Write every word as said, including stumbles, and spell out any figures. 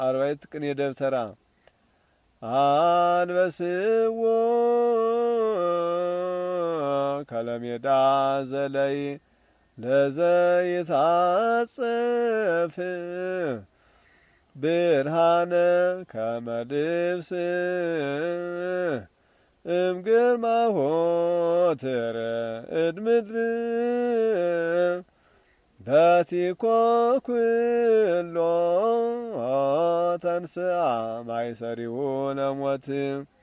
አርባዕት ቅኔ ደብተራ አንበስዎ ከለሜዳ ዘለይ ለዘይታጸፍ ብርሃነ ከመልብስ እምግርማሆ ትርዕድ ምድር በቲኮ ኩሎ ተንሥአ ማይሰሪው ለሞት